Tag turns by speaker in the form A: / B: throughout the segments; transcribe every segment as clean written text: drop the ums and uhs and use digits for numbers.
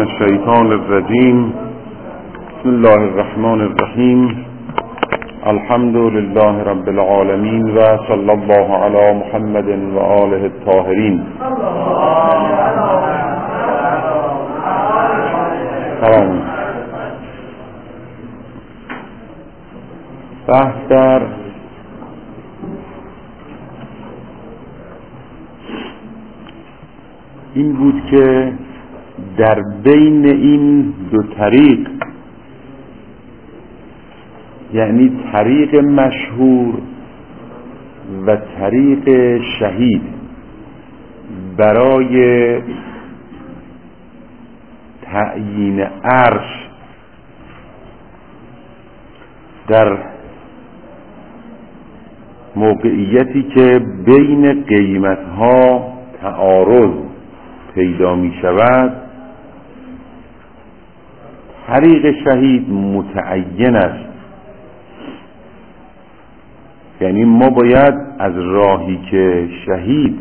A: الشیطان الرجیم. بسم الله الرحمن الرحیم. الحمد لله رب العالمین و صلی الله علی محمد و آله الطاهرین. سلام. بحث در این بود که در بین این دو طریق، یعنی طریق مشهور و طریق شهید، برای تعیین عرش در موقعیتی که بین قیمتها تعارض پیدا می شود، طریق شهید متعین است. یعنی ما باید از راهی که شهید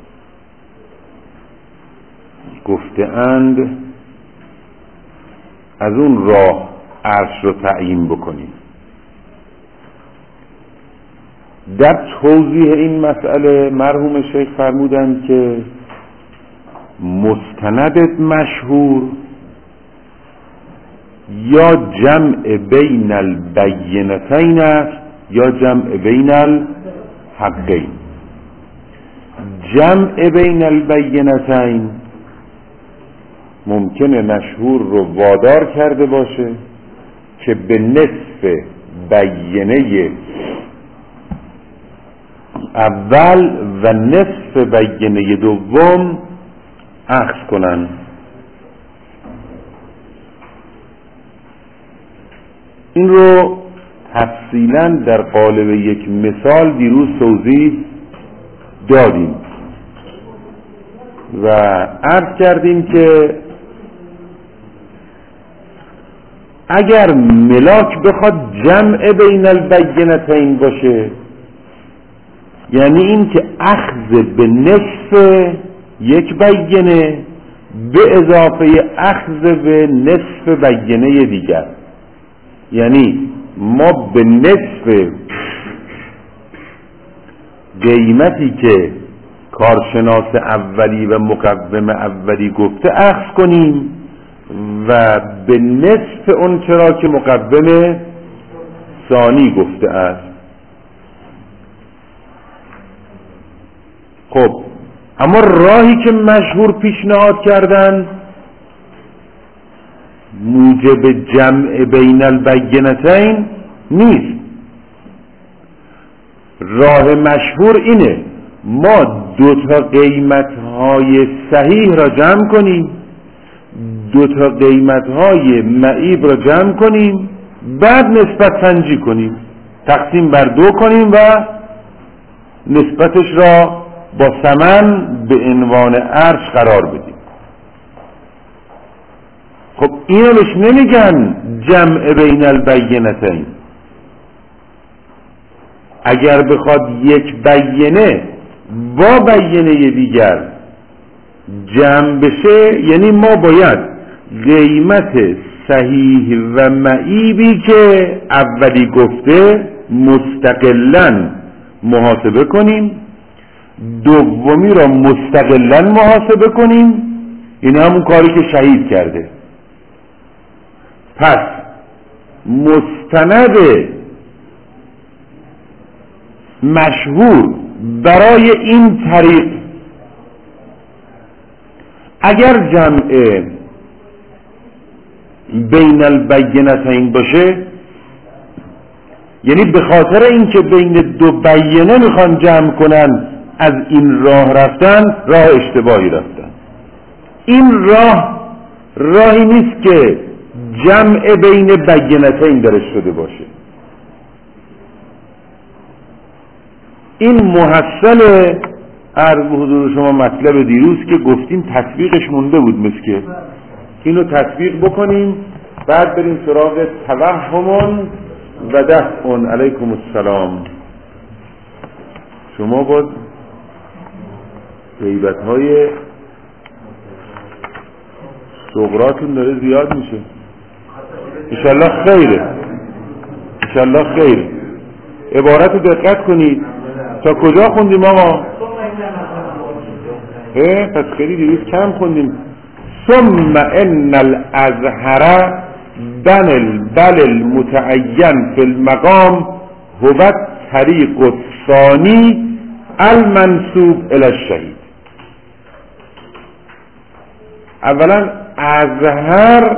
A: گفته‌اند از اون راه عرش رو تعیین بکنیم. در توضیح این مسئله مرحوم شیخ فرمودند که مستند مشهور یا جمع بین البینتین است یا جمع بین الحقین. جمع بین البینتین ممکنه مشهور رو وادار کرده باشه که به نصف بینه اول و نصف بینه دوم اخذ کنن. این رو تفصیلا در قالب یک مثال دیروز توضیح دادیم و عرض کردیم که اگر ملاک بخواد جمع بین البینتین باشه، یعنی این که اخذ به نصف یک بینه به اضافه اخذ به نصف بینه دیگر، یعنی ما به نصف قیمتی که کارشناس اولی و مقوم اولی گفته اخذ کنیم و به نصف اون چرا که مقوم ثانی گفته است. خب اما راهی که مشهور پیشنهاد کردن موجب جمع بین البینتین نیست. راه مشهور اینه ما دوتا قیمتهای صحیح را جمع کنیم، دوتا قیمتهای معیب را جمع کنیم، بعد نسبت سنجی کنیم، تقسیم بر دو کنیم و نسبتش را با ثمن به عنوان عرش قرار بدیم. خب اینو بهش نمیگن جمع بین البینتین. اگر بخواد یک بینه با بینه دیگر جمع بشه، یعنی ما باید قیمت صحیح و معیبی که اولی گفته مستقلاً محاسبه کنیم، دومی را مستقلاً محاسبه کنیم. این همون کاری که شهید کرده. پس مستند مشهور برای این طریق اگر جمع بین البینتین باشه، یعنی به خاطر اینکه بین دو بینه میخوان جمع کنن از این راه رفتن، راه اشتباهی رفتن. این راهی نیست که جمع بین بینتین درش شده باشه. این محصل عرض حضور شما مطلب دیروز که گفتیم تطبیقش مونده بود، مسکه اینو تطبیق بکنیم، بعد بریم سراغ توهم و دفع. علیکم السلام. شما باز غیبت‌های سقراطون داره زیاد میشه. انشالله خیره، انشالله خیره. عبارت رو دقت کنید. تا کجا خوندیم آقا؟ پس خیلی دیروز کم خوندیم. ثم ان الازهر بل المتعین فی المقام هو الطریق الثانی المنسوب الی الشهید. اولا ازهر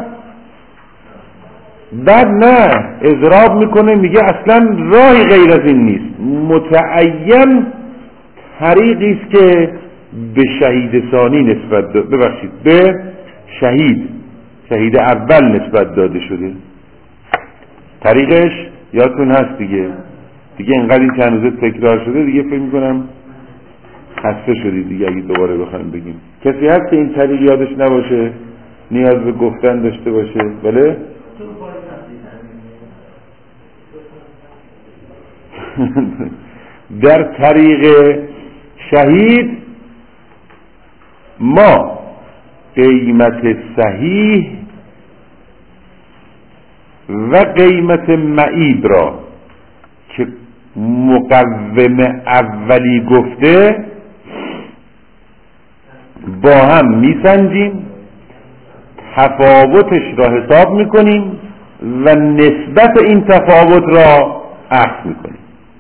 A: بعد نه اضراب میکنه میگه اصلا راهی غیر از این نیست. متعین طریقی است که به شهید ثانی نسبت به شهید اول نسبت داده شده. طریقش یادتون هست دیگه اینقدر این چند روزه تکرار شده دیگه فکر میکنم خسته شدید دیگه اگه دوباره بخوایم بگیم. کسی هست که این طریق یادش نباشه، نیاز به گفتن داشته باشه؟ بله؟ در طریق شهید ما قیمت صحیح و قیمت معیب را که مقوم اولی گفته با هم میسنجیم، تفاوتش را حساب میکنیم و نسبت این تفاوت را اخذ میکنیم.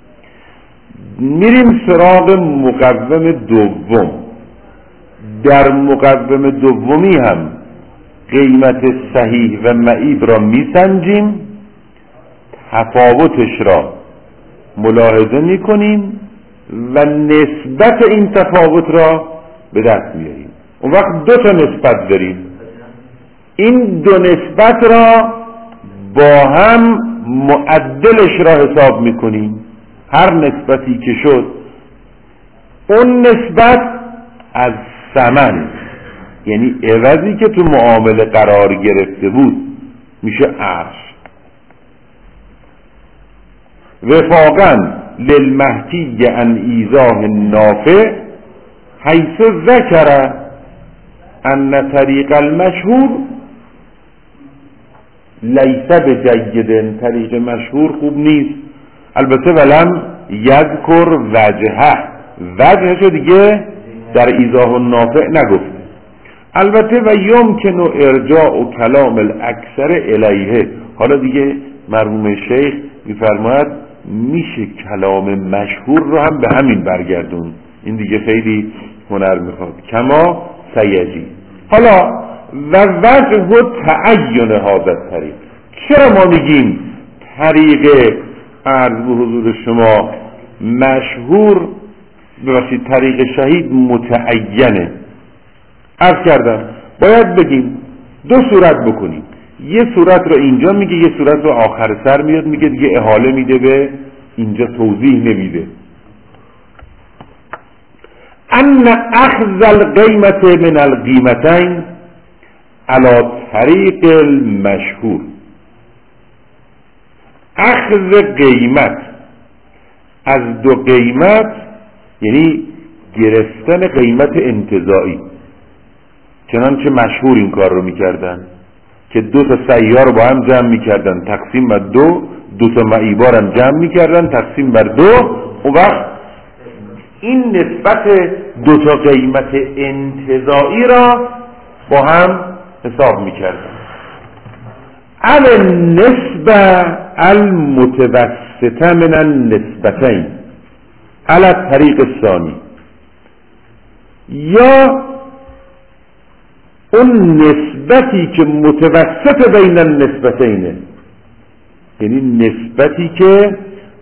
A: میریم سراغ مقوم دوم. در مقوم دومی هم قیمت صحیح و معیب را میسنجیم، تفاوتش را ملاحظه میکنیم و نسبت این تفاوت را به دست میاریم. اون وقت دو تا نسبت داریم. این دو نسبت را با هم معدلش را حساب میکنیم. هر نسبتی که شد اون نسبت از ثمن، یعنی عوضی که تو معامله قرار گرفته بود، میشه عرض. وفاقا للمحکی عن ایضاح نافع حیث ذکر ان طریق المشهور لیس بجید. طریق مشهور خوب نیست. البته ولم یذکر وجهش دیگه در ایضاح النافع نگفته. البته و یمکن ارجاع کلام الاکثر الیه. حالا دیگه مرحوم شیخ میفرماید میشه کلام مشهور رو هم به همین برگردون. این دیگه خیلی هنر میخواد. کما سیجی. حالا و وجه تعین هذا الطریق. چرا ما میگیم طریق عرض به حضور شما مشهور، ببخشید طریق شهید متعینه؟ عرض کردم باید بگیم دو صورت بکنیم. یه صورت رو اینجا میگه، یه صورت رو آخر سر میاد میگه دیگه احاله میده به اینجا، توضیح نمیده. ان اخذ القیمت من القیمتین علی طریق المشهور. اخذ قیمت از دو قیمت یعنی گرفتن قیمت انتزاعی، چنانچه مشهور این کار رو میکردن که دو تا سیار رو با هم جمع میکردن تقسیم بر دو تا معیبار هم جمع میکردن تقسیم بر دو. اون وقت این نسبت دو تا قیمت انتزاعی را با هم حساب میکردن. النسبه المتوسطه من النسبتین علی الطریق الثانی. یا اون نسبتی که متوسط بین النسبتینه، یعنی نسبتی که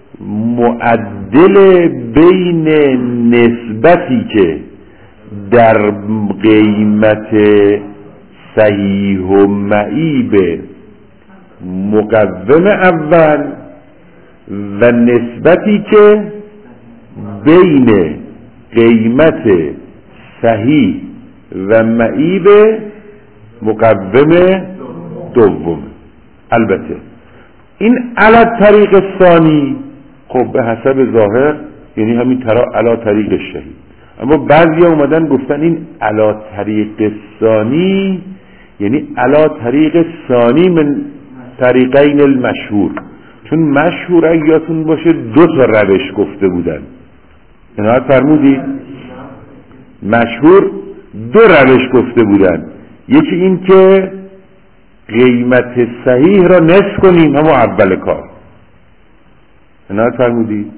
A: معدل بین نسبتی که در قیمت صحیح و معیب مقوم اول و نسبتی که بین قیمت صحیح و معیب مقوم دوم. البته این علی طریق ثانی خب به حسب ظاهر یعنی همین علی طریق شهید، اما بعضی اومدن گفتن این علی طریق ثانی یعنی علا طریق ثانی من طریقین المشهور، چون مشهور اگه یادتون باشه 2 تا روش گفته بودن، عنایت فرمودید؟ مشهور 2 روش گفته بودن، یکی این که قیمت صحیح را نصف کنیم، همون اول کار، عنایت فرمودید؟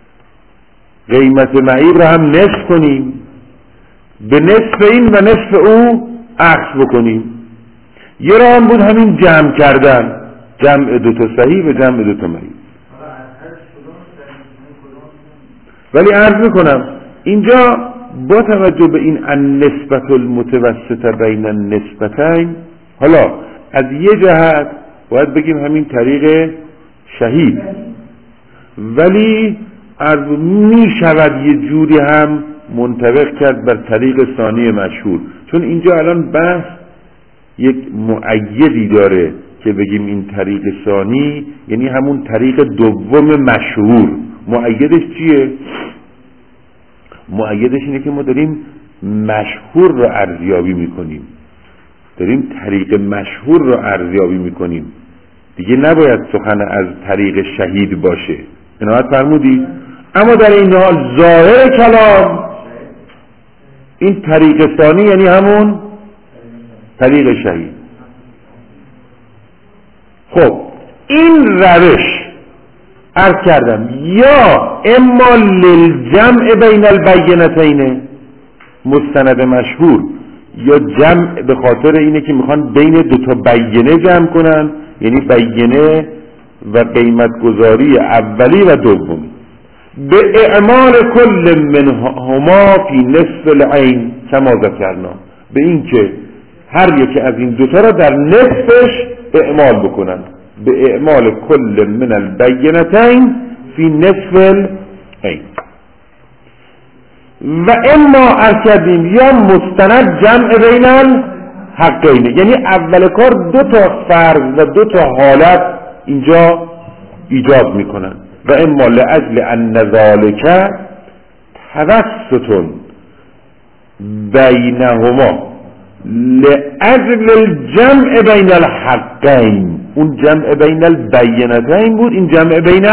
A: قیمت معیب را هم نصف کنیم، به نصف این و نصف او عکس بکنیم. یه راه هم بود همین جمع کردن، جمع 2 تا صحیح و جمع 2 تا معیب. ولی عرض میکنم اینجا با توجه به این النسبة المتوسطه بین النسبتین، حالا از یه جهت باید بگیم همین طریق شهید، ولی می شود یه جوری هم منطبق کرد بر طریق ثانی مشهور، چون اینجا الان بحث یک مؤیدی داره که بگیم این طریق ثانی یعنی همون طریق دوم مشهور. مؤیدش چیه؟ مؤیدش اینه که ما داریم مشهور رو ارزیابی میکنیم، داریم طریق مشهور رو ارزیابی میکنیم، دیگه نباید سخن از طریق شهید باشه. عنایت فرمودید؟ اما در این حال ظاهر کلام این طریق ثانی یعنی همون طریق شهید. خب این روش عرض کردم یا اما للجمع بین البینتین مستند مشهور، یا جمع به خاطر اینه که میخوان بین 2 تا بینه جمع کنن، یعنی بینه و قیمت گذاری اولی و دومی، به اعمال کل منهما فی نصف العین کما ذکرنا، به این که هر یکی از این 2 تا را در نصفش اعمال بکنن، به اعمال کل من البینتین فی نصف العین. و اما ارکدیم یا مستند جمع بین الحقین، یعنی اول کار 2 تا فرض و 2 تا حالت اینجا ایجاد میکنن. و اما لاجل ان ذلک توسط بینهما لاجل الجمع بین الحقین، اون جمع بین البینتین بود، این جمع بین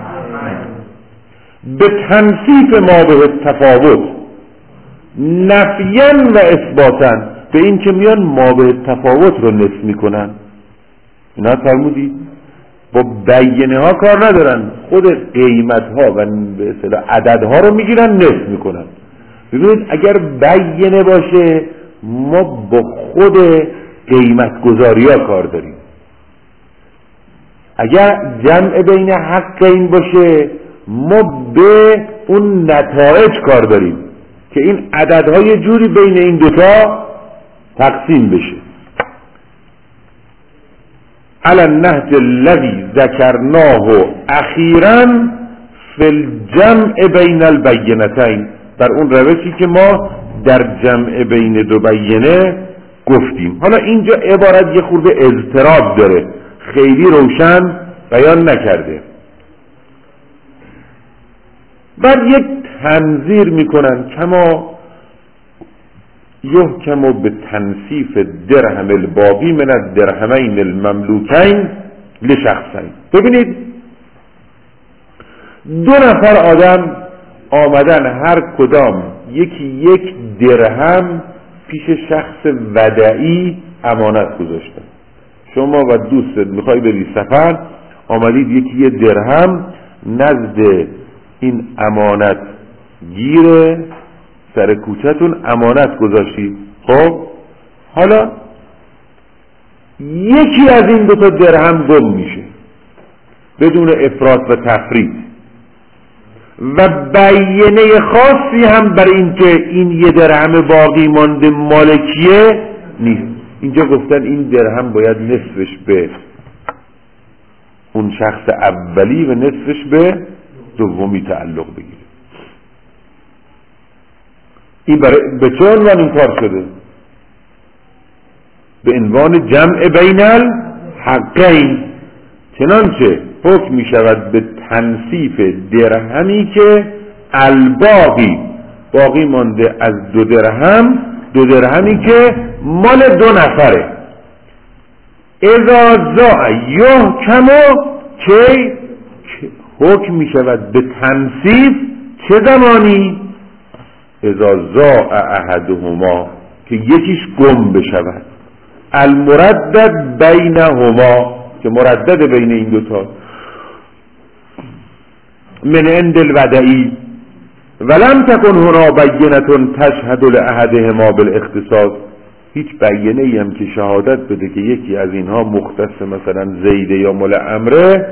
A: به تنصیف ما به تفاوت نفیاً و اثباتاً، به این که میان ما به تفاوت رو نفی میکنن. اینا فرمودید با بینه ها کار ندارن، خود قیمت ها و به اصطلاح عدد ها رو میگیرن نفی میکنن. ببینید اگر بینه باشه ما با خود قیمت گذاری ها کار داریم، اگر جمع بین حقین باشه ما به اون نتایج کار داریم که این عددهای جوری بین این 2 تا تقسیم بشه. علی النهج الذی ذکرناه اخیراً فی الجمع بین البینتین، بر اون روشی که ما در جمع بین 2 بینه گفتیم. حالا اینجا عبارت یه خورده اضطراب داره، خیلی روشن بیان نکرده. بعد یک تنظیر میکنن کما یحکم به تنصیف درهم الباقی من الدرهمین المملوکین لشخصین. ببینید 2 نفر آدم آمدن هر کدام یکی 1 درهم پیش شخص ودعی امانت گذاشتن. شما و دوستت میخوای بری سفر، آمدید یکی 1 درهم نزد این امانت گیر سر کوچه‌تون امانت گذاشتید. خب حالا یکی از این 2 تا درهم گم میشه بدون افراط و تفرید و بینه خاصی هم برای این که این 1 درهم باقی مانده مالکیه نیست. اینجا گفتن این درهم باید نصفش به اون شخص اولی و نصفش به دومی تعلق بگیره. این برای به چه عنوان این کار شده؟ به عنوان جمع بین الحقین، چنانچه حکم می شود به تنصیف درهمی که الباقی باقی مانده از 2 درهم، 2 درهمی که مال 2 نفره. اذا زاع یحکم که حکم می شود به تنصیف چه زمانی؟ اذا زاع احدهما که یکیش گم بشود، المردد بینهما که مردد بین این دوتا، من عند الودعی ولم تکن هنا بینة تشهد لاحدهما بالاختصاص، هیچ بیانه ای هم که شهادت بده که یکی از اینها مختص مثلا زیده یا مول امره،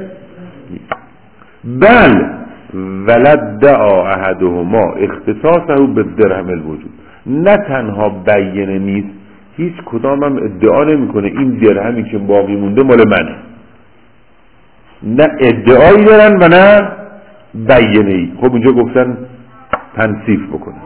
A: بل ولد دعا احدهما اختصاصه بالدرهم الوجود، نه تنها بیانه نیست، هیچ کدام هم ادعا نمیکنه این درهمی که باقی مونده مال منه، نه ادعایی دارن و نه بیانه ای. خب اینجا گفتن تنصیف بکنه،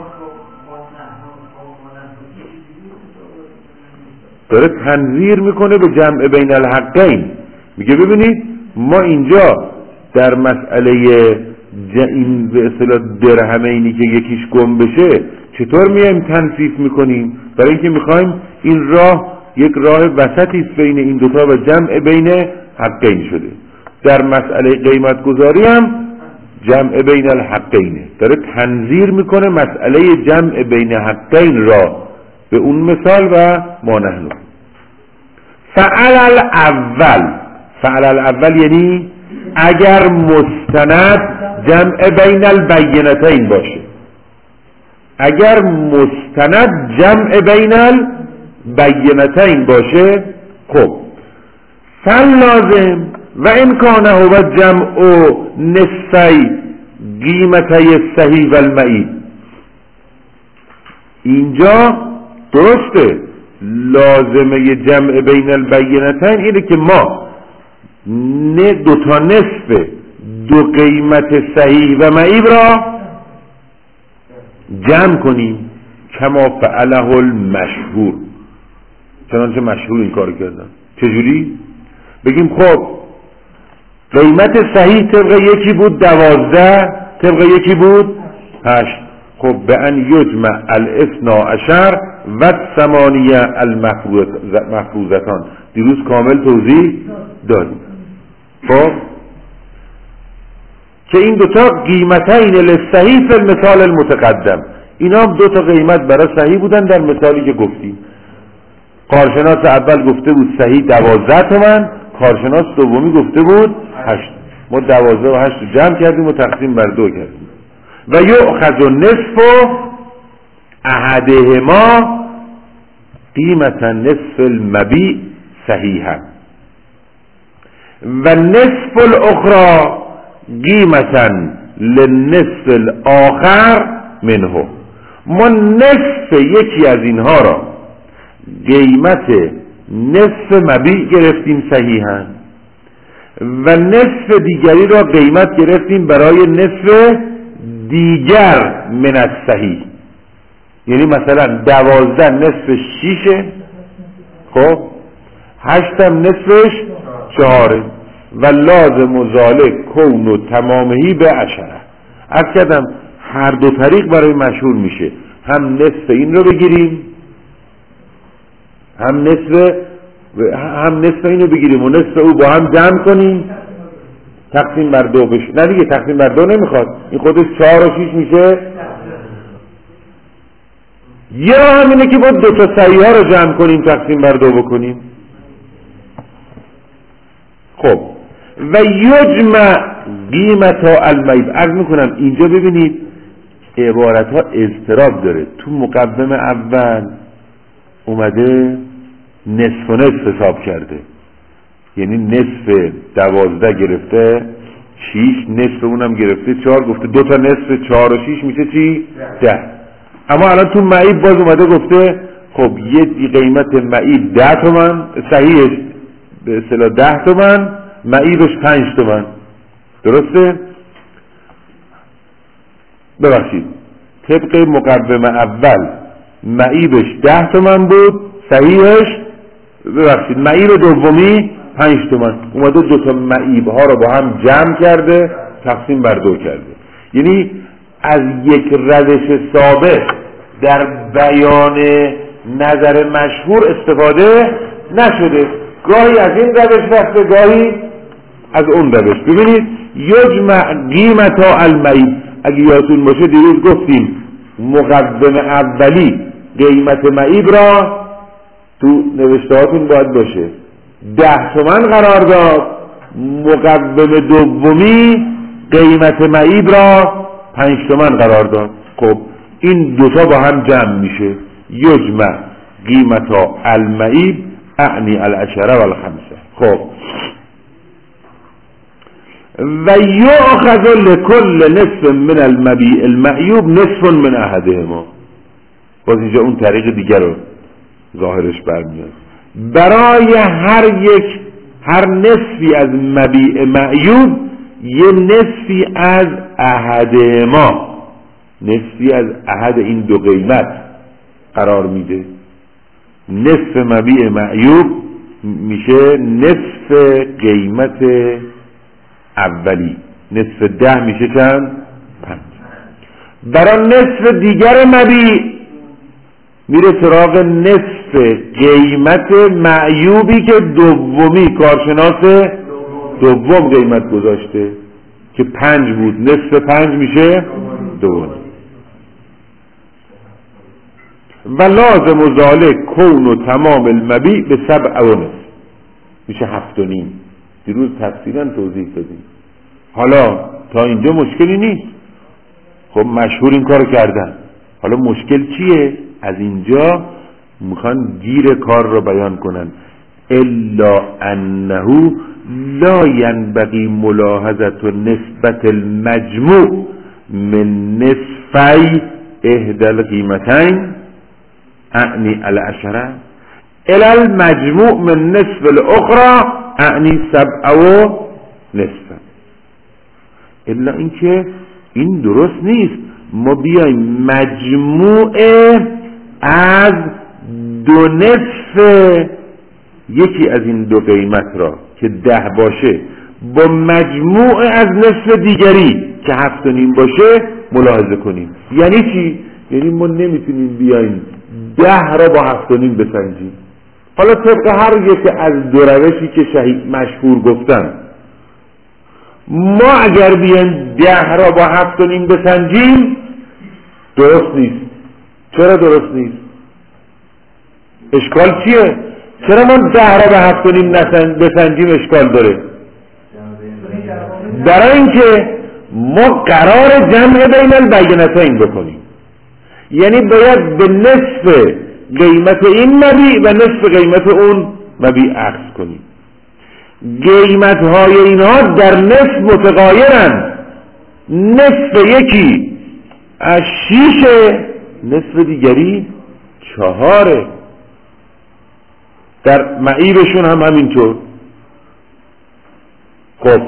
A: داره تنظیر میکنه به جمع بین الحقین، میگه ببینید ما اینجا در مسئله این به اصطلاح درهمینی که یکیش گم بشه چطور میایم تنصیف میکنیم؟ برای اینکه میخوایم این راه یک راه وسطی است بین این دوتا و جمع بین حقین شده. در مسئله قیمت گذاری هم جمع بین الحقینه، داره تنظیر میکنه مسئله جمع بین حقین را به اون مثال و ما نحن. فعل الاول یعنی اگر مستند جمع بین البینتین باشه، اگر مستند جمع بین البینتین باشه، خب فلازم و این کانه هو جمع نصفی قیمتی صحیح و المعیب. اینجا درسته لازمه جمع بین البینتین اینه که ما دو تا نصف دو قیمت صحیح و معیب را جمع کنیم، کما فعله المشهور، چنانچه مشهور این کار کردن. چجوری؟ بگیم خب قیمت صحیح طبق یکی بود 12، طبق یکی بود 8، خب به ان یجمع الاثنا عشر و 8 المفروضتان، دیروز کامل توضیح دادیم. خب که این دوتا قیمتین للصحیح فی المثال المتقدم، اینا هم دوتا قیمت برای صحیح بودن در مثالی که گفتیم. کارشناس اول گفته بود صحیح 12 تومن، کارشناس دومی گفته بود 8. ما 12 و 8 جمع کردیم و تقسیم بر 2 کردیم. و یؤخذ نصف احدهما قیمت نصف المبیع صحیحا و نصف الاخرى قیمتا للنصف الاخر منه. ما نصف یکی از اینها را قیمت نصف مبیع گرفتیم صحیحا و نصف دیگری را قیمت گرفتیم برای نصف دیگر من الصحیح، یعنی مثلا 12 نصفش 6، خب 8 هم نصفش 4 و لازم ذالک کون تمامهی به 10. عرض کردم هر دو طریق برای مشهور میشه، هم نصف این رو بگیریم هم نصف این رو بگیریم و نصف او با هم جمع کنیم تقسیم بر 2 بشه. نه دیگه تقسیم بر 2 نمیخواد، این خودش 4 و 6 میشه. یه راه هم اینه که با 2 تا صحیح ها رو جمع کنیم تقسیم بر 2 بکنیم. خب و یجمع قیمت ها المعیب. عرض میکنم اینجا ببینید عبارت ها اضطراب داره. تو مقدمه اول اومده نصف و نصف حساب کرده، یعنی نصف 12 گرفته 6، نصف اونم گرفته 4، گفته 2 تا نصف 4 و 6 میشه چی؟ 10. اما الان تو معیب باز اومده گفته خب یه قیمت معیب 10 تومن، صحیحش به اصطلاح 10 تومن، معیبش 5 تومن. درسته؟ ببخشید طبق مقدمه اول معیبش 10 تومن بود، صحیحش ببخشید معیب دومی 5 تومن. اومده 2 تا معیب ها رو با هم جمع کرده تقسیم بر 2 کرده، یعنی از یک روش ثابت در بیان نظر مشهور استفاده نشده. گاهی از این روش رفته، گاهی از اون روش. ببینید یجمع قیمتا المعیب، اگه یادتون باشه دیروز گفتیم مقدم اولی قیمت معیب را تو نوشتهاتون باید باشه 10 تومن قرار داد، مقدم دومی قیمت معیب را 5 تومن قرار داد. خب این دوتا با هم جمع میشه یجمع قیمتا المعیب اعنی العشره و الخمسه. خب و یؤخذ لكل نصف من المبیع المعیوب نصف من احدهما. باز اینجا اون طریق دیگر رو ظاهرش برمیاد، برای هر نصفی از مبیع معیوب یه نصفی از احدهما، نصفی از احد این دو قیمت قرار میده. نصف مبیع معیوب میشه نصف قیمت اولی، نصف 10 میشه چند؟ 5. برای نصف دیگر مبیع میره سراغ نصف قیمت معیوبی که دومی کارشناس دوم قیمت گذاشته که 5 بود، نصف 5 میشه 2. و لازم ذالک کون تمام المبیع به 7 و نصف میشه 7 و نیم. دیروز تفصیلا توضیح دادیم. حالا تا اینجا مشکلی نیست، خب مشهور این کار کردن. حالا مشکل چیه؟ از اینجا میخوان گیر کار رو بیان کنن. الا انه لا ینبغی ملاحظه نسبت المجموع من نصفی احدى القیمتین اعنی العشره الى المجموع من نصف الاخرى اعنی 7 و نصف. الا اینکه این درست نیست، ما بیایم مجموع از 2 نصف یکی از این 2 قیمت را که 10 باشه با مجموع از نصف دیگری که 7 و نیم باشه ملاحظه کنیم. یعنی چی؟ یعنی ما نمیتونیم بیایم 10 را با 7 و نیم بسنجیم. حالا طبق هر یک از 2 روشی که مشهور گفتن، ما اگر بیایم 10 را با 7 و نیم بسنجیم درست نیست. چرا درست نیست؟ اشکال چیه؟ چرا ما 10 را به 7 و نیم بسنجیم اشکال داره؟ برای اینکه ما قرار جمع بین البینتین بکنیم، یعنی باید به نصف قیمت این مبیع و نصف قیمت اون مبیع عکس کنیم. قیمت های اینها در نصف متغایرن، نصف یکی از 6، نصف دیگری 4. در معیبشون هم همینطور. خب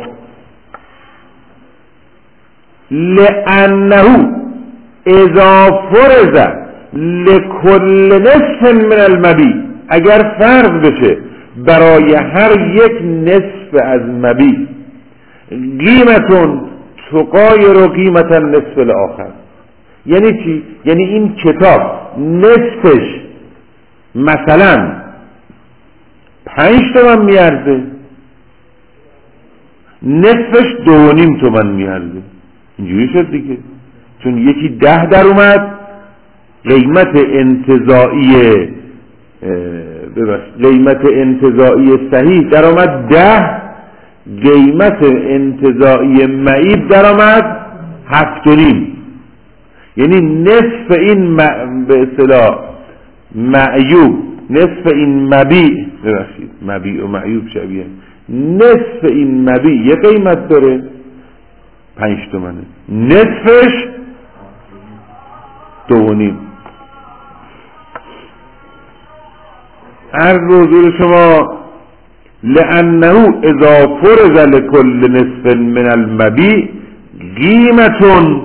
A: لانه اذا فرض لكل نصف من المبیع، اگر فرض بشه برای هر یک نصف از مبیع قیمتون تغایر قیمت النصف الاخر. یعنی چی؟ یعنی این کتاب نصفش مثلا 5 تومن میارزه، نصفش 2.5 تومن میارزه. اینجوری شد دیگه، چون یکی 10 در اومد، قیمت انتزاعی صحیح در آمد 10، قیمت انتزاعی معیب در آمد 7.5. یعنی نصف این به اصطلاح معیوب، نصف این مبیع، ببخشید مبیع و معیوب شبیه، نصف این مبیع یه قیمت داره 5 تومنه، نصفش 2.5. عرض حضور شما لانه اذا فرض لكل نصف من المبیع قیمتون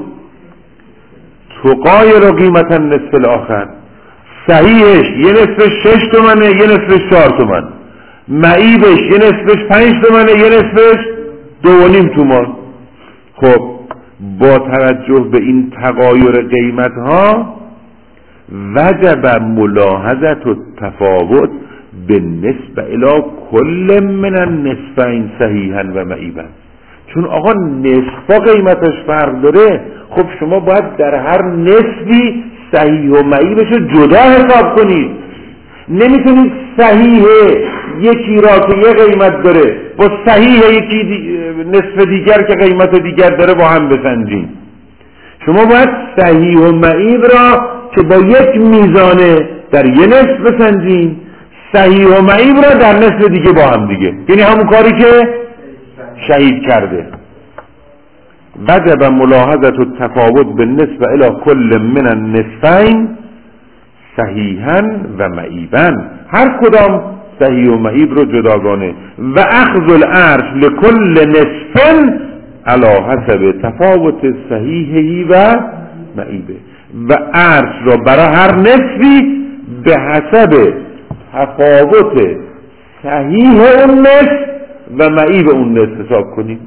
A: تغایر قیمت النصف الاخر. صحیحش یه نصفش 6 تومنه، یه نصفش 4 تومن. معیبش یه نصفش 5 تومنه، یه نصفش 2.5 تومن. خب با توجه به این تغایر قیمت ها وجب ملاحظت و تفاوت به نسبه الی کل من النصفین صحیحا و معیبا. چون آقا نصفا قیمتش فرق داره، خب شما باید در هر نصفی صحیح و معیبش رو جدا حساب کنید. نمیتونید صحیح یکی را که یه قیمت داره با صحیح یکی نصف دیگر که قیمت دیگر داره با هم بسنجید. شما باید صحیح و معیب را که با یک میزانه در یه نصف بسنجید، صحیح و معیب را در نصف دیگه با هم دیگه، یعنی همون کاری که شهید کرده. وجب ملاحظه التفاوت بالنسبه الی کل من النصفین صحیحا و معیبا، هر کدام صحیح و معیب رو جداگانه. و اخذ العرش لکل نصف علی حسب تفاوت صحیحی و معیبه، و عرش رو برای هر نصفی به حسب تفاوت صحیح اون نصف و معیب اون نصف حساب کنیم.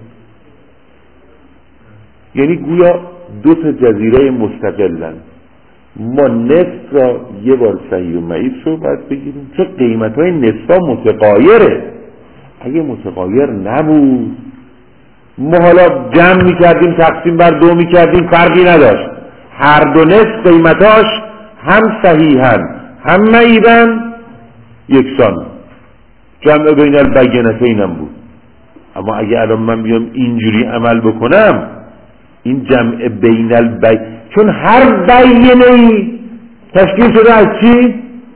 A: یعنی گویا دو تا جزیره مستقلن، ما نصف را یه بار صحیح و معیب رو باید بگیریم، چون قیمت های نصف ها متغایره. اگه متغایر نبود ما حالا جمع میکردیم تقسیم بر دو میکردیم فرقی نداشت، هر دو نصف قیمتاش هم صحیحن هم معیبن یکسان، جمع بین البینتین هم بود. اما اگه الان من بیام اینجوری عمل بکنم، این جمع بین چون هر بینه‌ای تشکیل شده از چی؟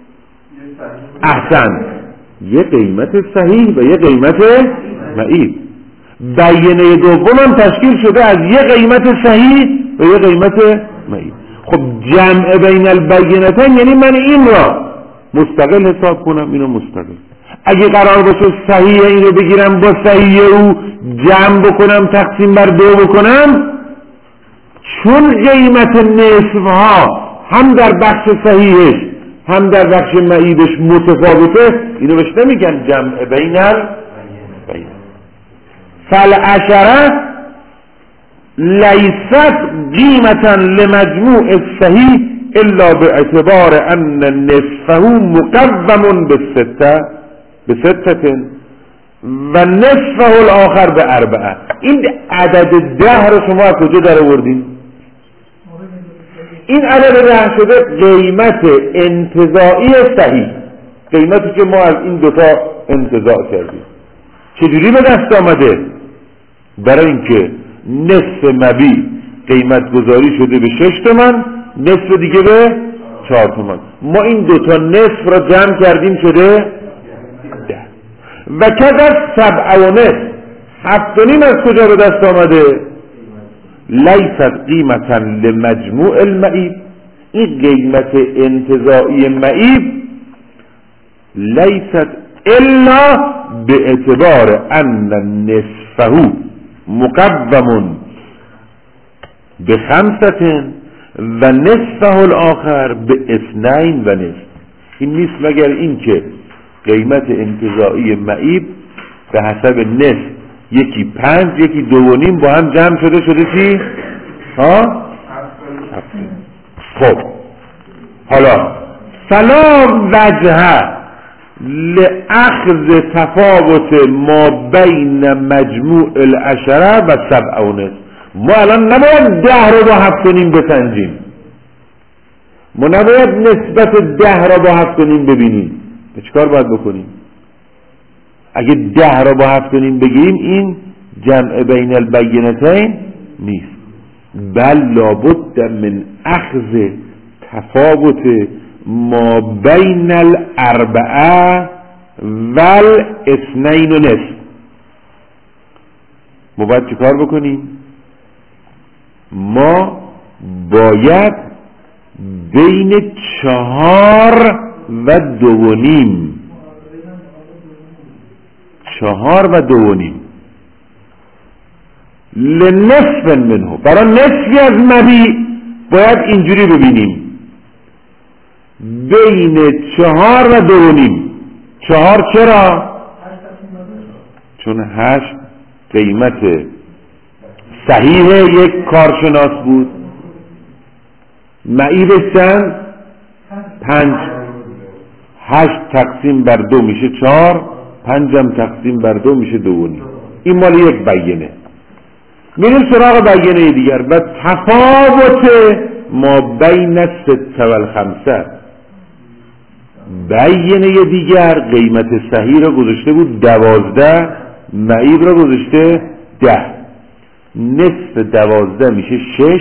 A: احسن، یه قیمت صحیح و یه قیمت معیب. بینه دوم هم تشکیل شده از یه قیمت صحیح و یه قیمت معیب. خب جمع بین البینتین یعنی من این را مستقل حساب کنم، اینو مستقل. اگه قرار باشه صحیح اینو بگیرم با صحیح او جمع بکنم تقسیم بر دو بکنم، چون قیمت نصف ها هم در بخش صحیحش هم در بخش معیبش متفاوته، اینو بهش نمیگن جمع بین البین. فالعشره لیست قیمتا لمجموع الصحیح الا باعتبار ان نصفه مقوم بسته و نصفه الاخر به 4. این عدد 10 رو شما از کجا در آوردین؟ این عدد 10 شده قیمت انتزاعی صحیح، قیمتی که ما از این دوتا انتزاع کردیم. چجوری به دست آمده؟ برای اینکه نصف مبیع قیمت گذاری شده به 6 تومن، نصف دیگه به 4 تومن. ما این دوتا نصف را جمع کردیم شده 10. و کذا 7 و نصف، 7 و نیم از کجا به دست آمده؟ لیست قیمتا لمجموع المعیب، این قیمت انتزاعی معیب لیست الا به اعتبار ان نصفه مقوم ب5 و نصفه الاخر ب2 و نصف. این نیست مگر این که قیمت انتزاعی معیب به حسب نصف یکی 5 یکی 2.5 با هم جمع شده چی؟ ها؟ 7. خب حالا فلا وجه لأخذ تفاوت ما بین مجموع العشره و 7 و نصف. ما الان نباید 10 رو با 7.5 بسنجیم، ما نباید نسبت 10 رو با 7.5 ببینیم. چیکار باید بکنیم؟ اگه 10 رو با 7.5 بگیریم این جمع بین البینتین نیست، بل لابد من اخذ تفاوت ما بین 4 و 2 و نصف. ما باید چیکار بکنیم؟ ما باید بین 4 و 2.5 4 و 2.5 لنصف منه، برای نصفی از مبیع باید اینجوری ببینیم بین 4 و 2.5. 4 چرا؟ چون 8 قیمت صحیح یک کارشناس بود، معیبش چند؟ 5. 8 تقسیم بر 2 میشه 4، 5 هم تقسیم بر 2 میشه 2.5. این مال یک بیانه. میریم سراغ بیانه دیگر. و تفاوت ما بین 6 و 5. بیانه دیگر قیمت صحیح را گذاشته بود 12، معیب را گذاشته 10. نصف 12 میشه 6،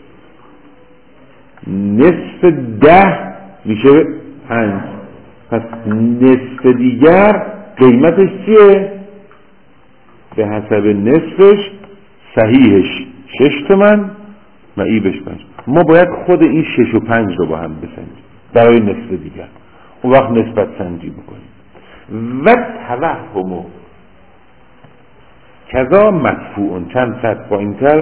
A: نصف 10 میشه 5. پس نصف دیگر قیمتش چیه؟ به حسب نصفش صحیحش 6 تومن، معیبش 5. ما باید خود این 6 و 5 رو با هم بسنجیم برای نصف دیگر. اون وقت نسبت سنجی بکنیم. و توهم کذا مدفوعون، چند صد پایین‌تر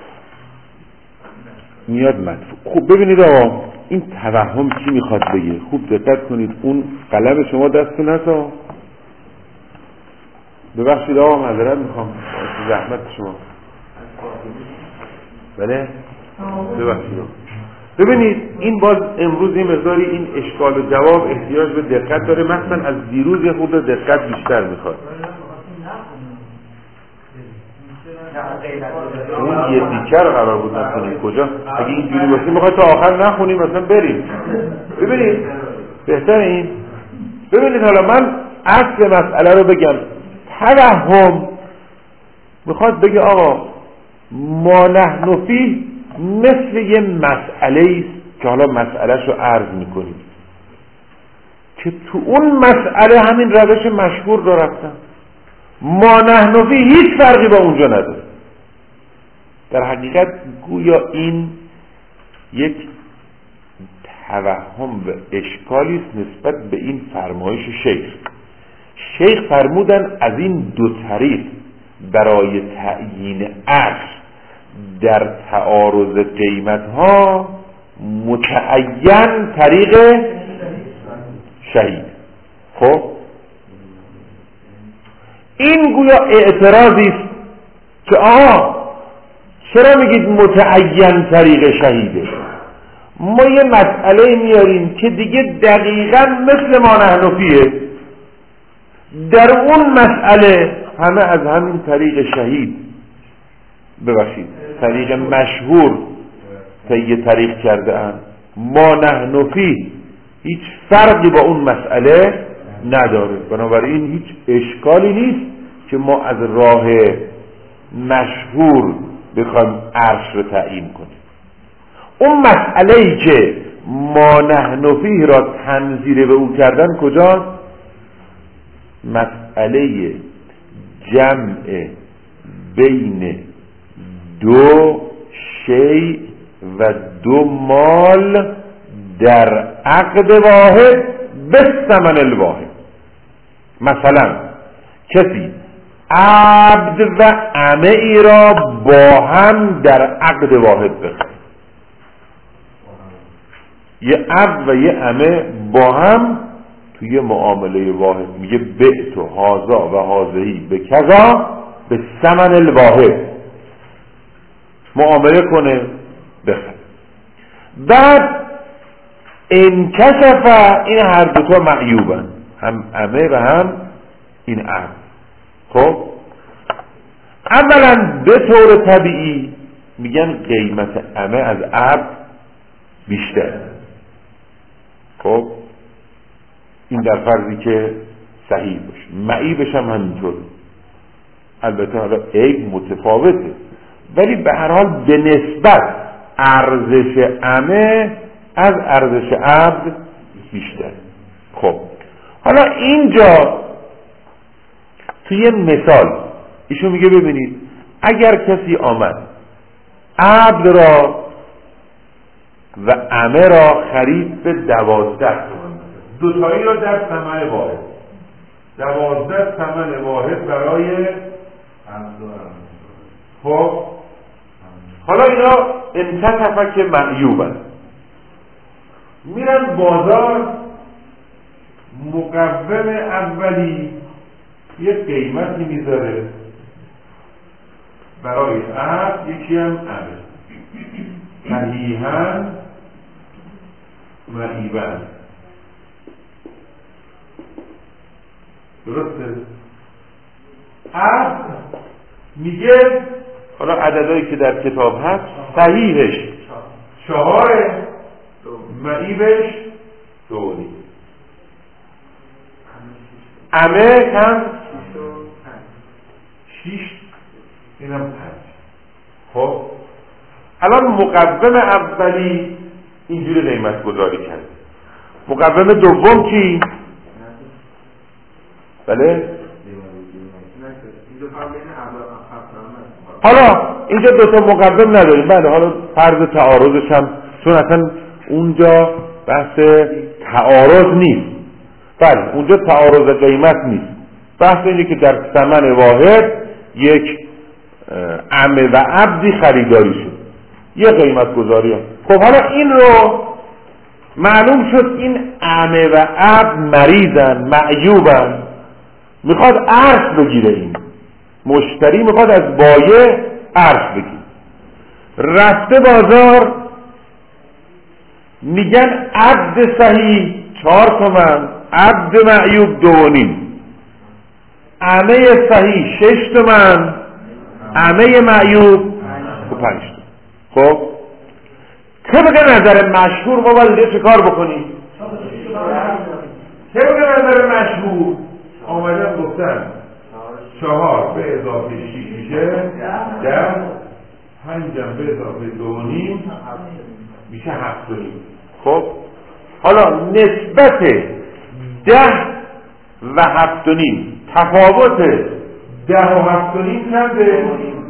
A: میاد مدفوع. خوب ببینید آقا این توهم چی میخواد بگه. خوب دقت کنید. اون قلم شما دستتون هست آقا؟ ببخشید آقا معذرت میخوام زحمت شما. بله ببخشید. ببینید این باز امروز این مقداری این اشکال و جواب احتیاج به دقت داره، مثلا از دیروز یه خورده دقت بیشتر میخواد. اون یه دیکر قرار بود نکنیم کجا؟ اگه اینجوری باشیم میخواد تا آخر نخونیم مثلا بریم. ببینید بهتر این. ببینید حالا من اصل مسئله رو بگم. توهم میخواد بگه آقا ما نحن فیه مثل یه مسئله است که حالا مسئلهش رو عرض میکنیم که تو اون مسئله همین روش مشهور رو رفتن. ما نحن فیه هیچ فرقی با اونجا نداره. در حقیقت گویا این یک توهم و اشکالی است نسبت به این فرمایش شیخ فرمودن از این دو طریق برای تعیین اصل در تعارض قیمت ها متعین طریق شهید. خب این گویا اعتراضی است که چرا میگید متعین طریق شهیده؟ ما یه مسئله میاریم که دیگه دقیقاً مثل ما نحن فیه، در اون مسئله همه از همین طریق شهید طریق مشهور طی طریق کرده اند. ما نحن فیه هیچ فرقی با اون مسئله نداره. بنابراین هیچ اشکالی نیست که ما از راه مشهور بخوایم عرش رو تعیین کنیم. اون مسئله‌ای که ما نحن فیه را تنظیر به او کردن کجاست؟ مسئله جمع بین دو شیء و دو مال در عقد واحد به ثمن الواحد. مثلا کسی عبد و امه ای را با هم در عقد واحد بخره. یه عبد و یه امه با هم توی معامله واحد میگه بعت و هازا و هازهی به کذا به ثمن الواحد معامله کنه بخره. بعد انکشف این هر دوتا معیوبن، هم امه و هم این عبد. خب اولا به طور طبیعی میگن قیمت امه از عبد بیشتر. خب این در فرضی که صحیح باشه. معیبش هم همینطور. البته حالا عیب متفاوته ولی به هر حال به نسبت ارزش امه از ارزش عبد بیشتر. خب حالا اینجا توی مثال ایشون میگه ببینید اگر کسی آمد عبد را و امه را خرید به 12 تومان، دوتایی را در ثمن واحد، 12 ثمن واحد برای عبد و امه. خب حالا اینا انتخفه که معیوبن، میرن بازار، مقوم اولی یه قیمتی میذاره برای عبد، یکی هم امه، صحیحاً معیبن. درسته؟ عبد میگه حالا عددهایی که در کتاب هست صحیحش 4 معیبش 2.5 عمه هم 6 اینم 5. خب الان مقوم اولی اینجوری قیمت گذاری کرد. مقوم دوم کی؟ بله؟ حالا اینجا دوتا مقوم نداریم. بله حالا فرض تعارضش هم، چون اصلا اونجا بحث تعارض نیست. بله اونجا تعارض قیمت نیست. بحث اینه که در ثمن واحد یک عمه و عبدی خریداری شد، یه قیمت گذاری هم. خب حالا این رو معلوم شد این عمه و عبد مریضن، معیوبن، میخواد ارث بگیره. این مشتری میخواد از بایع ارث بگیره. رفته بازار، میگن عبد صحیح 4 تومن، عبد معیوب 2.5، عمه صحیح 6 تومن، عمه معیوب 5 تومن. خب طبق نظر مشهور ما باید اینجا چه کار بکنیم؟ طبق نظر مشهور آمدن گفتن 4 به اضافه 6 میشه 10، 5 به اضافه 2.5 میشه 7.5. خب حالا نسبت 10 و 7.5 تفاوت 10 و 7.5 چنده؟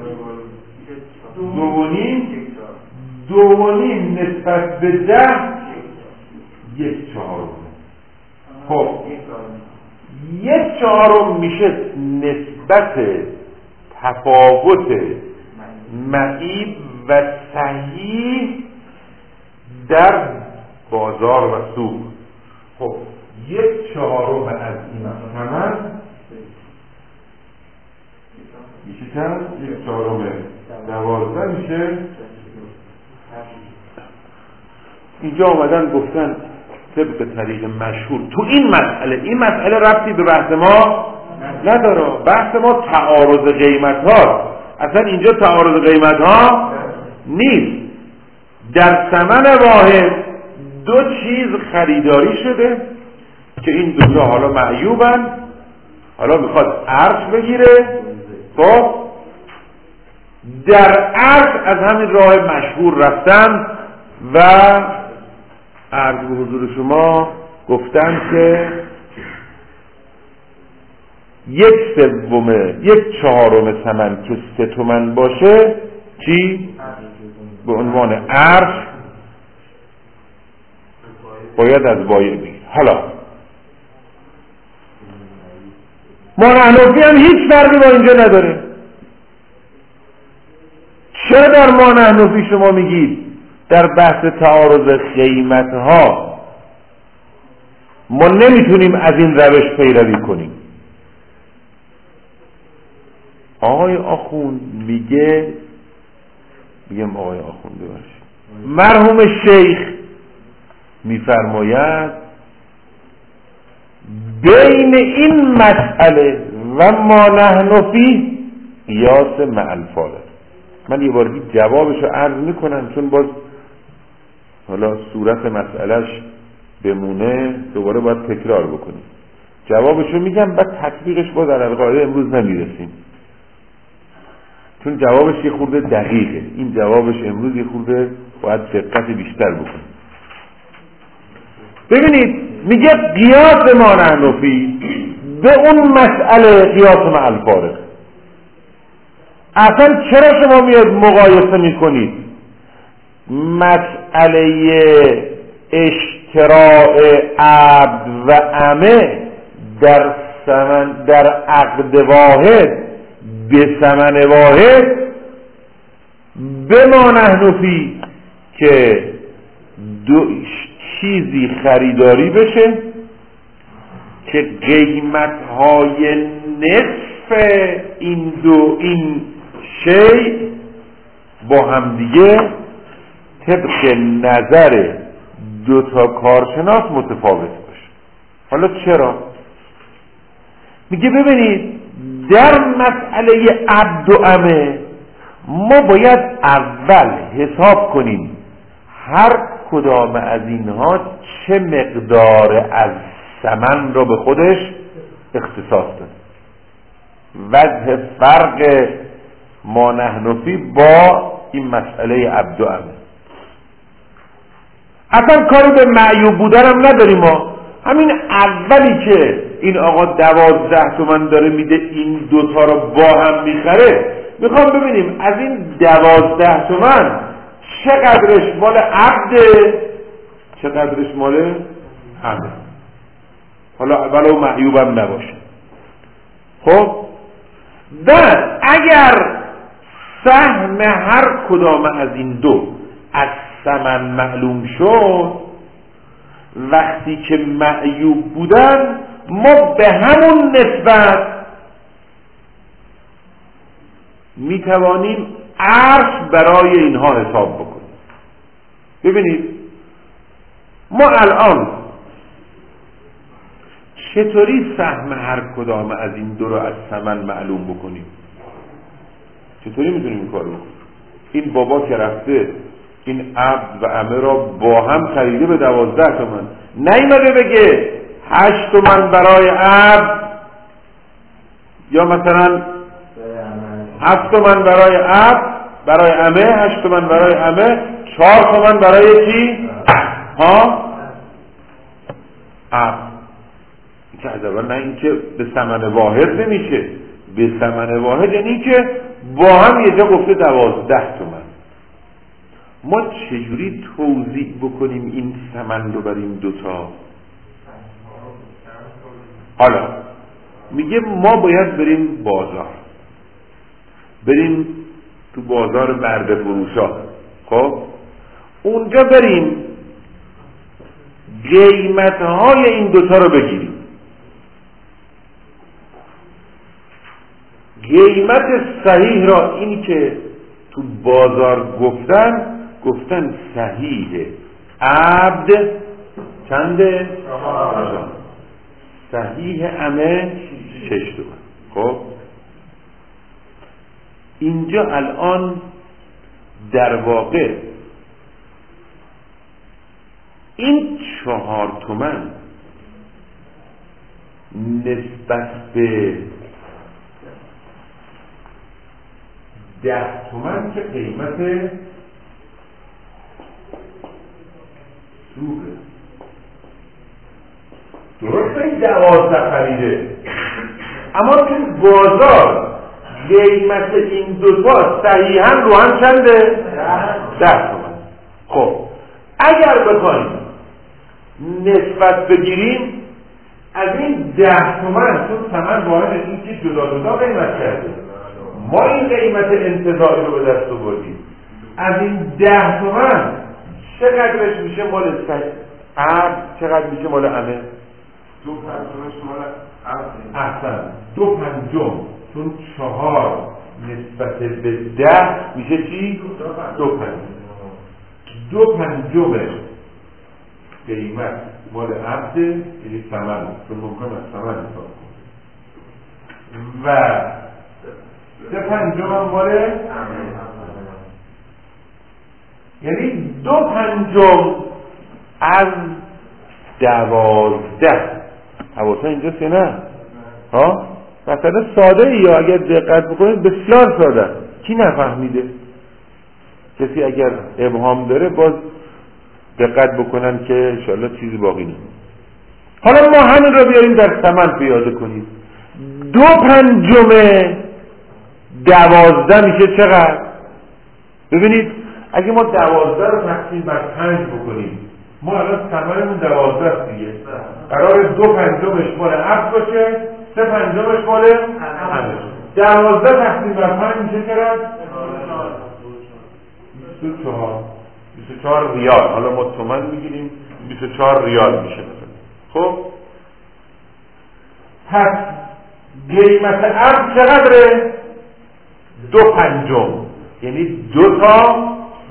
A: 2.5 نسبت به 10 1/4. خب 1/4 میشه نسبت تفاوت معیب و صحیح در بازار و سوق. خب 1/4 از این ثمن میشه چند؟ 1/4 12 میشه. اینجا آمدن گفتن طبق طریق مشهور تو این مسئله ربطی به بحث ما نداره. بحث ما تعارض قیمت ها، اصلا اینجا تعارض قیمت ها نیست. در ثمن واحد 2 چیز خریداری شده که این دوتا حالا معیوبن، حالا میخواد ارث بگیره. خب در ارث از همین راه مشهور رفتن و عرض به حضور شما گفتن که 1/4 ثمن که 3 تومن باشه چی؟ به عنوان ارث باید از بایع بگیر. حالا مانحنفی هم هیچ فرقی با اینجا نداره. چرا در مانحنفی شما میگید در بحث تعارض قیمت ها ما نمیتونیم از این روش پیروی کنیم؟ آقای آخوند میگم آقای آخوند ببخشید، مرحوم شیخ میفرماید بین این مسئله و مانحنفی قیاس مع الفارق. من یه بار جوابشو عرض میکنم چون باز حالا صورت مسئلهش بمونه، دوباره باید تکرار بکنیم. جوابشو میگم بعد تطبیقش باز در القاعده امروز نمیرسیم، چون جوابش یه خورده دقیقه. این جوابش امروز یه خورده باید دقت بیشتر بکنیم. ببینید میگه قیاس مانحنفی به اون مسئله قیاس مع الفارق. اصلا چرا شما میاد مقایسه میکنید مسئله اشتراع عبد و عمه در عقد واحد به ثمن واحد به مانحنفی که چیزی خریداری بشه که قیمت‌های نصف این شی با همدیگه طبق نظر 2 تا کارشناس متفاوت باشه. حالا چرا؟ میگه ببینید در مسئله عبد و امه ما باید اول حساب کنیم هر کدام از اینها چه مقدار از ثمن را به خودش اختصاص داره. وجه فرق ما نحن فی با این مسئله عبد و امه. اصلا کاری به معیوب بودن هم نداریم ما. همین اولی که این آقا 12 تومن داره میده این دوتا رو با هم میخره، میخوام ببینیم از این 12 تومن چقدرش مال عبده چقدرش مال همه، حالا ولو معیوبم نباشه. خب بعد اگر سهم هر کدام از این دو از ثمن معلوم شد، وقتی که معیوب بودن ما به همون نسبت میتوانیم عرض برای اینها حساب بکنیم. ببینید ما الان چطوری سهم هر کدام از این دو رو از ثمن معلوم بکنیم؟ چطوری میتونیم این کار رو بکنیم؟ این بابا که رفته این عبد و عمه را با هم خریده به 12 تومن، نیومده بگه 8 تومن برای عبد یا مثلا 7 تومن برای عبد، برای عمه 8 تومن برای عمه، 4 تومن برای کی؟ عبد. که از اول نه اینکه به ثمن واحد نمیشه، به ثمن واحد یعنی که با هم یه جا گفته 12 تومن. ما چجوری توزیع بکنیم این ثمن رو بر این دوتا؟ حالا میگه ما باید بریم بازار، بریم تو بازار برده فروشا، خب اونجا بریم قیمتهای این دوتا رو بگیریم. قیمت صحیح را اینی که تو بازار گفتن صحیح عبد چنده؟ صحیح عمه 6 تومن. خب اینجا الان در واقع این 4 تومن نسبت به 10 تومن که قیمت سوقه، درسته این 12 خریده، اما تو بازار قیمت این دوتا صحیحاً رو هم چنده؟ 10 تومن. خب اگر بخوایم نسبت بگیریم از این 10 تومن، چون ثمن واحد این که جدا قیمت کرده، ما این قیمت انتزاعی رو به دست آوردیم، از این 10 تومن چقدرش میشه مال عبد، چقدر میشه مال عمه؟
B: 2 پنجمش مال عبد.
A: احسن، 2 پنجم، چون 4 نسبت به 10 میشه چی؟ 2 پنجم. 2 پنجم قیمت مال عبد، یعنی ثمن، چون ممکن است ثمن حساب کنیم، و 3 پنجم هم مال یعنی 2 پنجم از 12. حوالا اینجا سه نه مثلا ساده یا اگر دقت بکنید بسیار ساده، کی نفهمیده؟ کسی اگر ابهام داره باز دقت بکنن که انشاءالله چیزی باقی نیست. حالا ما همین رو بیاریم در ثمن پیاده کنیم. 2 پنجم 12 میشه چقدر؟ ببینید اگه ما 12 رو تقسیم بر 5 بکنیم، ما الان ثمنمون 12 است دیگه، قرار 2 پنجمش مال عبد باشه، 3 پنجمش مال عمه. 12 تقسیم بر 5 میشه چقدر؟ 24 ریال. حالا ما تومن میگیریم، 24 ریال میشه مثلا. خب پس قیمت عبد چقدره؟ 2 پنجم، یعنی 2 تا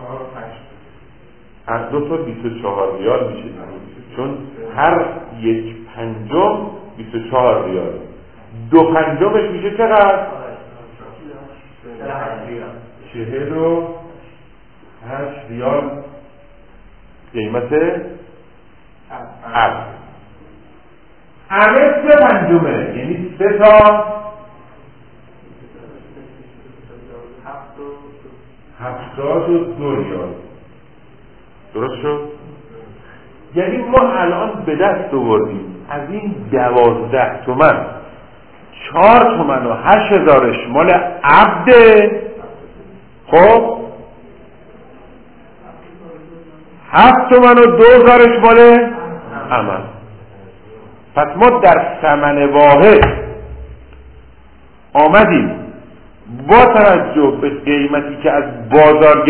A: از 2 تا 24 ریال میشه، چون هر 1 پنجم 24 ریال. 2/5 میشه چقدر؟ 48 ریال قیمت عبد. عمه 3/5 یعنی 3 تا 72 ریال. درست شد؟ یعنی ما الان به دست آوردیم از این 12 تومن 4 تومن و 8,000ش مال عبده، خب 7 تومن و 2,000ش مال عمل. پس ما در ثمن واحد آمدیم با توجه به قیمتی که از بازار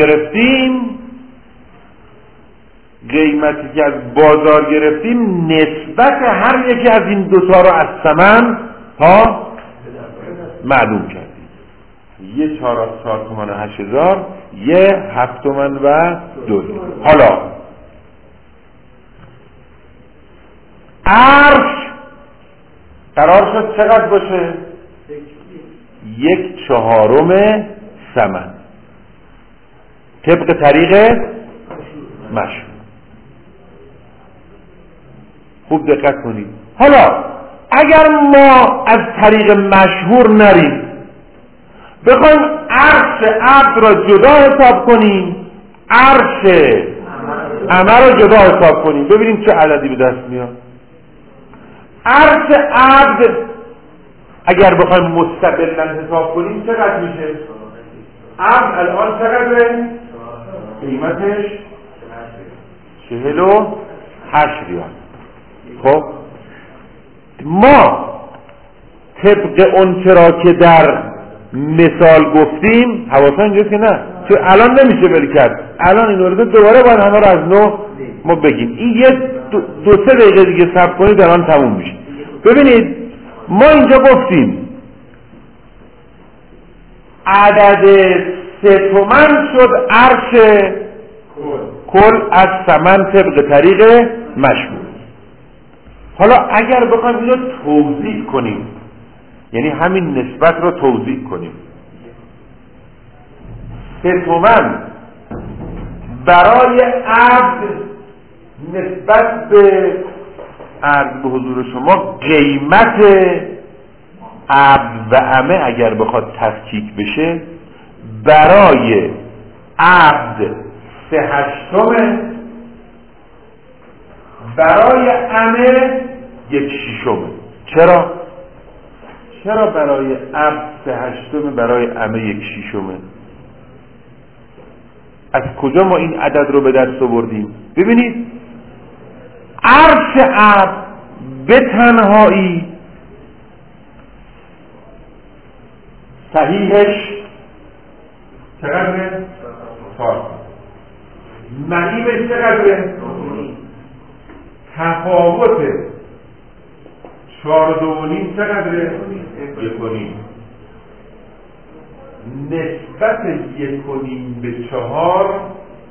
A: گرفتیم نسبت هر یکی از این دوتا رو از ثمن ها معلوم کردیم. 4 تومن و 8,000، 7 تومن و 2. حالا عرش قرار شد چقدر باشه؟ 1/4 ثمن طبق طریق مشهور. خوب دقت کنید. حالا اگر ما از طریق مشهور نریم بخوایم عرش عبد را جدا حساب کنیم، عرش عمل را جدا حساب کنیم، ببینیم چه عددی به دست میاد. عرش عبد اگر بخوایم مستقلا حساب کنیم چقدر میشه؟ عبد الان چقدره؟ قیمتش 48 ریال. خب ما طبق اون چرا که در مثال گفتیم، حواسا اینجاست که نه تو الان نمیشه بری کرد، الان این ورده دوباره باید همه رو از نو ما بگیم. این یه 2-3 دقیقه دیگه صبر کنید الان تموم میشه. ببینید ما اینجا گفتیم عدد 3 تومن شد عرش کل از ثمن طبق طریق مشهور. حالا اگر بخوایم اینو توضیح کنیم، یعنی همین نسبت رو توضیح کنیم، 3 تومن برای عبد نسبت به عرض به حضور شما قیمت عبد و عمه اگر بخواد تفکیک بشه برای عبد 3/8، برای عمه 1/6. چرا برای عبد 3/8 برای عمه 1/6؟ از کجا ما این عدد رو به دست آوردیم؟ ببینید عرش عبد به تنهایی صحیحش چقدره؟ 4. معیبش چقدره؟ تفاوت 4 و 2.5 چقدره؟ 1.5. نسبت 1.5 به 4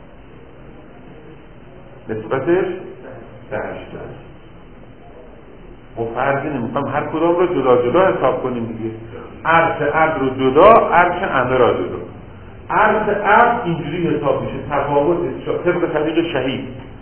A: نسبتش 8. خب فرضی نمیخوام هر کدام رو جدا حساب کنیم دیگه. عرش عبد رو جدا، عرش عمه را جدا. عرش عبد اینجوری حساب میشه، تفاوت طبق طریق شهید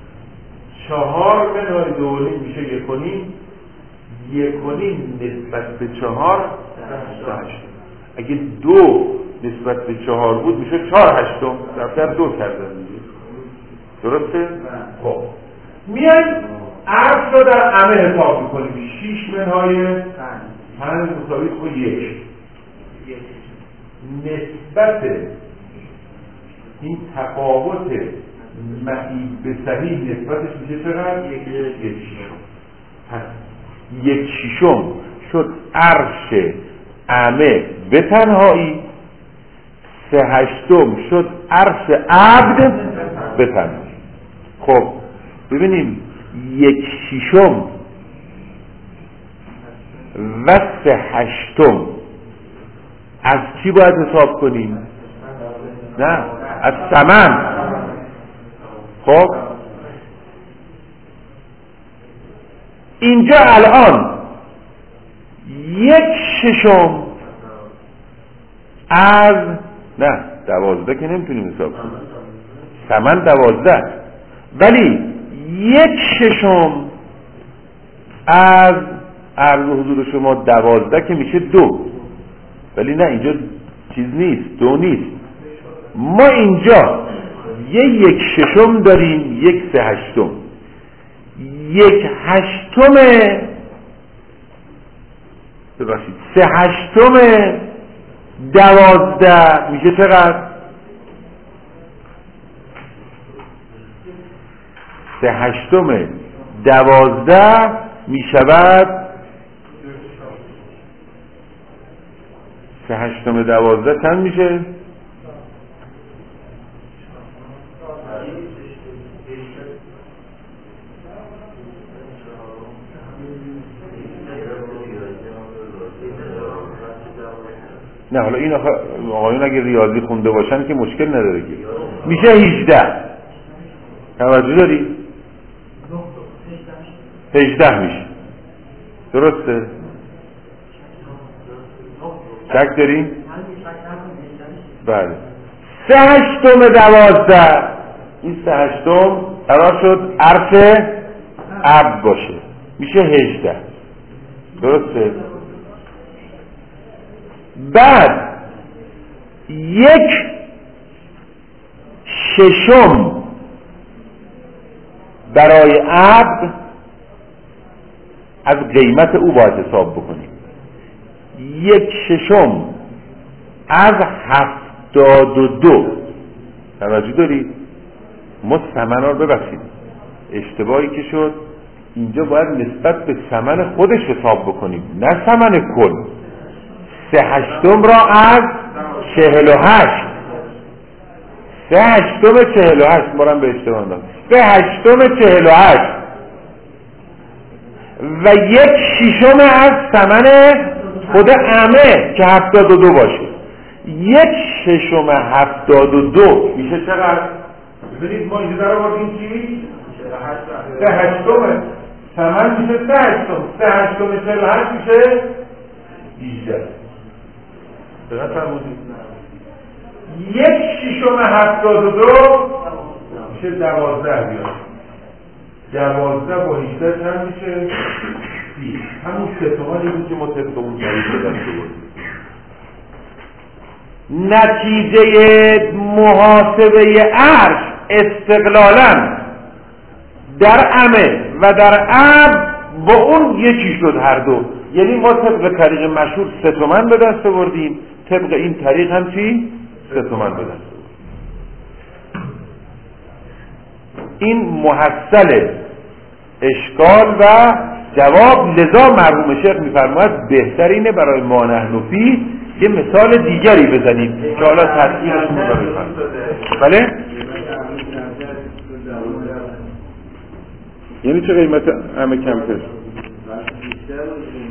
A: 4 منهای 2.5 میشه 1.5. 1.5 نسبت به 4 8. اگه 2 نسبت به 4 بود میشه 4/8. در 2 کردن دیگه. درسته؟ خب میایم عرض رو در عمه حساب میکنیم. 6 منهای 5 مساوی خود 1. نسبت این تفاوت معیب به صحیح نسبتش میشه چقدر؟ 1/6. پس 1/6 شد عرش عمه به تنهایی، 3/8 شد عرش عبد به تنهایی. خب ببینیم 1/6 و 3/8 از چی باید حساب کنیم؟ نه از ثمن. خب اینجا الان 1/6 از نه 12 که نمیتونیم حساب کنیم، ثمن 12 ولی 1/6 از عرض حضور شما 12 که میشه 2. ولی نه اینجا چیز نیست، 2 نیست. ما اینجا 1/6 داریم، 1/3. 1/8 ببخشید 3/8 12 میشه چقدر؟ 3/8 12 میشود 3/8 12 چند میشه؟ نه حالا این آقایون اگه ریاضی خونده باشن که مشکل نداره که میشه 18. توجه داری؟ 18 میشه. درسته؟ شک داری؟ بله. 3/8 12 این 3/8 قرار شد عرض عبد باشه، میشه 18. درسته؟ بعد 1/6 برای عبد از قیمت او باید حساب بکنیم. 1/6 از 72. توجه دارید؟ ما ثمن رو ببخشید اشتباهی که شد اینجا باید نسبت به ثمن خودش حساب بکنیم نه ثمن کل. 3/8 را از 48. 3/8 48 ما هم به اشتباه دارم. 3/8 48 و 1/6 از ثمن خود عمه که 72 باشه. 1/6 72 میشه چقدر؟ ببینید ما اینجا در آوردیم چی؟ 3/8 ثمن میشه 3/8. 3/8 48 میشه 18. دقیق فرمودید؟ 1/6 72 میشه 12 بیاد. 12 با 18 چند میشه؟ 30. همون 3 تومانی بود که ما طبق اون تعریف داشته بودیم. نتیجه محاسبه ارز استقلالا در عمه و در عبد با اون یکی شد هر دو. یعنی ما طبق طریق مشهور 3 تومن به دست آوردیم، طبق این طریق هم چی؟ 3 تومن به دست آوردیم. این محصل اشکال و جواب. لذا مرحوم شیخ میفرماید بهتر اینه برای ما نحن فیه یه مثال دیگری بزنیم که حالا تدقیقشون رو بفرمایید. بله؟ یعنی چه قیمت همه کمتر؟